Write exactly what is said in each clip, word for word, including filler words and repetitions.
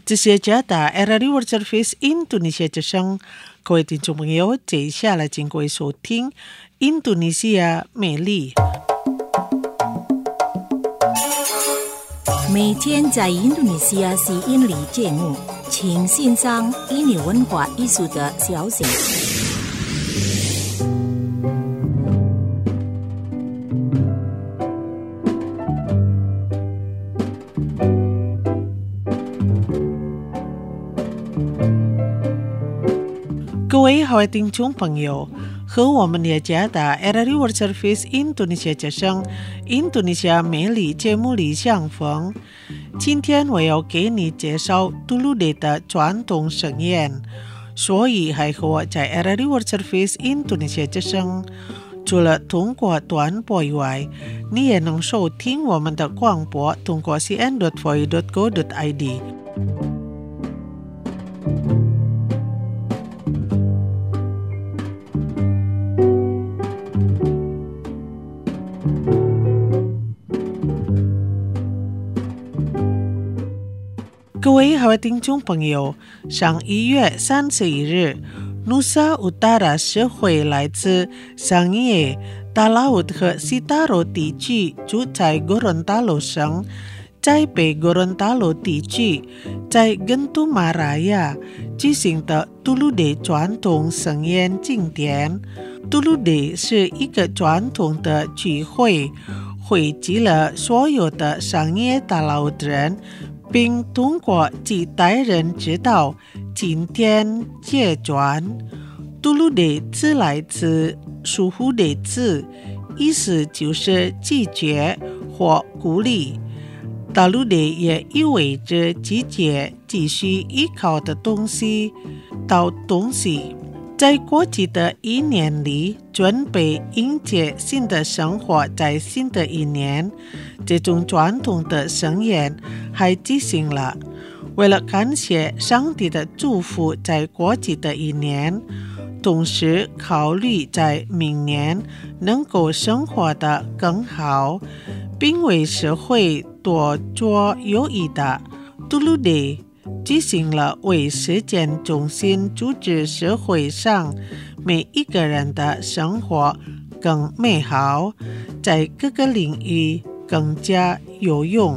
这些加打 R R A World Service Indonesia 之声，各位听众朋友，接下来请各位收听印度尼西亚美丽。 每天在印度尼西亚是印尼节目，请欣赏印尼文化艺术的消息。 各位好，听众朋友，和我们的家的 R R A World Service Indonesia 之声印度尼西亚美丽节目里相逢。今天我要给你介绍杜鲁雷的传统盛宴，所以还和我在 R R A World Service Indonesia 之声。除了通过短波以外，你也能收听我们的广播，通过 c n dot voi dot co dot i d。各位好，听众朋友，上一月三十一日，Nusa Utara 社会来自桑耶、大老和西达罗地区住在哥伦达罗省，在北哥伦达罗地区，在根都马拉亚举行的杜鲁雷传统盛宴庆典。杜鲁雷是一个传统的聚会，汇集了所有的桑耶大老的人，并通过几代人知道今天结转。杜鲁雷字来自苏呼雷字，意思就是拒绝或鼓励。大鲁雷也意味着拒绝继续依靠的东西到东西。在过去的一年里，准备迎接新的生活，在新的一年，这种传统的盛宴还举行了。为了感谢上帝的祝福，在过去的一年，同时考虑在明年能够生活得更好，并为社会多做有益的杜鲁雷举行了为实践中心组织社会上每一个人的生活更美好，在各个领域更加有用。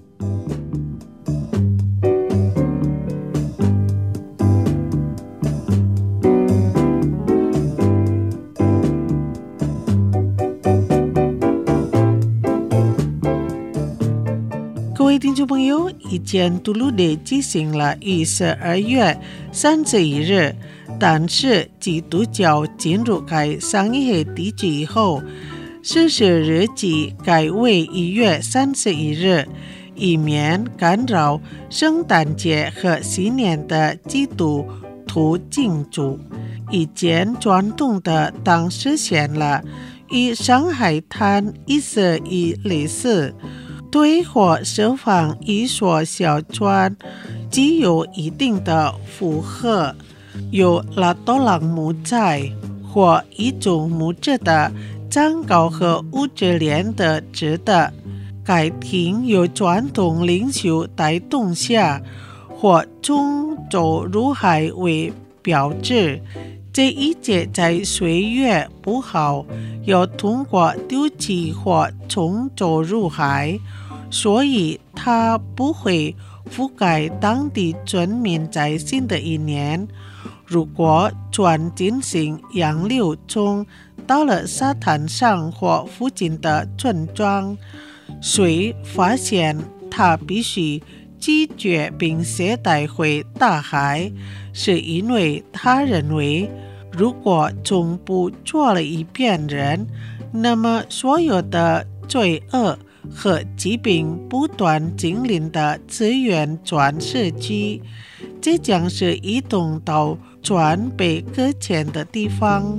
各位听众朋友，以前杜鲁雷举行了于十二月三十一日，但是基督教进入该桑耶地区以后，实施日期改为一月三十一日，以免干扰圣诞节和新年的基督徒庆祝。以前传统的当实现了与上海滩一色一类似，对或设放一所小船具有一定的负荷，有拉多朗木材或一种木质的长高和五指连的直的。该艇有传统领袖带动下或冲走入海为标志。这一切在岁月不好，要通过丢弃或冲走入海，所以它不会覆盖当地村民在新的一年。如果船进行洋流冲到了沙滩上或附近的村庄，谁发现它必须拒绝并携带回大海，是因为他认为如果从不做了一遍人，那么所有的罪恶和疾病不断经历的资源转失去，这将是移动到船被搁浅的地方。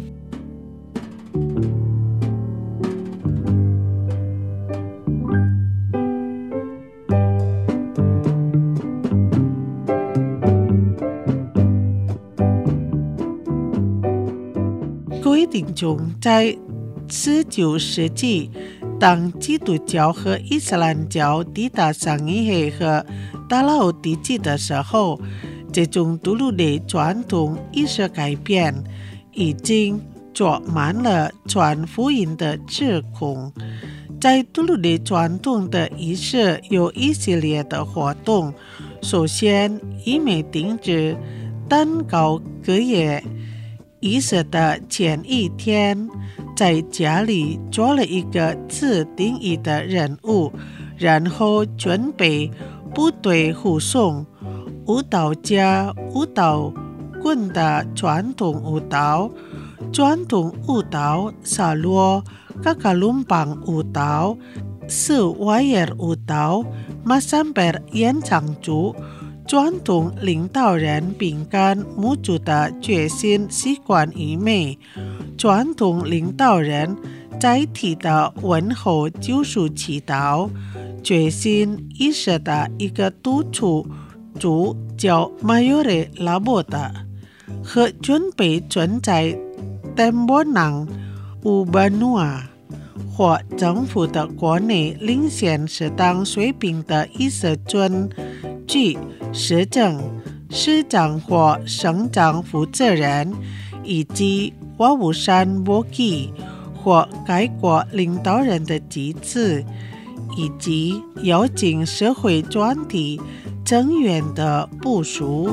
各位听众，在十九世纪当基督教和伊斯兰教抵达上一黑和达拉欧地区的时候，这种独立的传统意识改变已经装满了传福音的指控。在独立的传统的仪式有一系列的活动，首先以美定制蛋糕隔夜仪式的前一天，在家里做了一个自定义的人物，然后准备部队护送，舞蹈家舞蹈滚的传统舞蹈，传统舞蹈萨罗、嘎嘎隆邦舞蹈、斯瓦耶尔舞蹈、马桑贝尔演唱组，传统领导人饼干母族的决心习惯与美，传统领导人载体的问候救赎祈祷，决心意识的一个督促组叫 Mayore Laboda， 和准备存在Tembonan Ubanua 或政府的国内领先适当水平的意识遵据市政、市长或省长负责人，以及瓦乌山波基或该国领导人的机制，以及邀请社会团体成员的部署。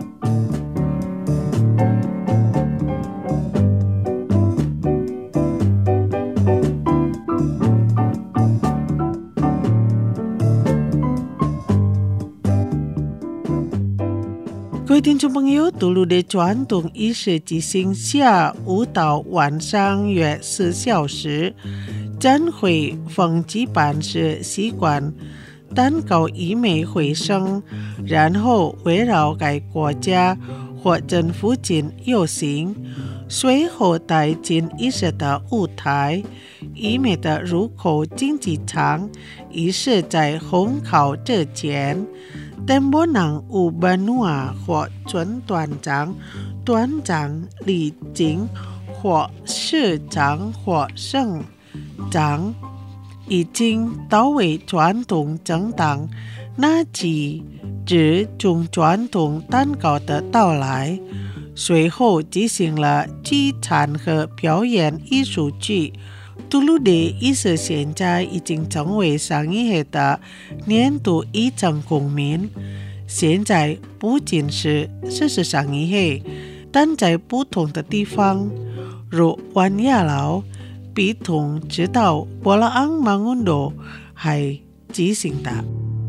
各位听众朋友，独立的传统仪式进行下午到晚上约四小时，展会逢举办时习惯蛋糕以美会生，然后围绕该国家或镇附近游行，随后带进仪式的舞台。以美的入口竞技场仪式在烘烤之前，Tembonan Ubanua 或准团长、团长、理经或市长或省长已经到位传统政党纳吉至中传统蛋糕的到来，随后进行了聚餐和表演艺术剧。独立的意识现在已经成为上一黑的年度议政公民。现在不仅是事实上一黑，但在不同的地方，如湾亚劳、比同直到波拉昂芒运动还进行的。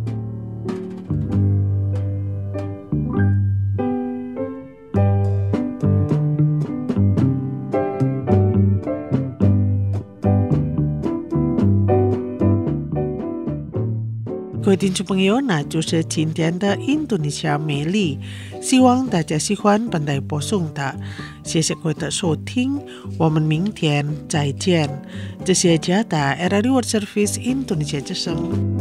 各位听众朋友，那就是今天的印度尼西亚美丽，希望大家喜欢本台播送的，谢谢各位的收听，我们明天再见。这是加拿大 Radio World Service Indonesia之声。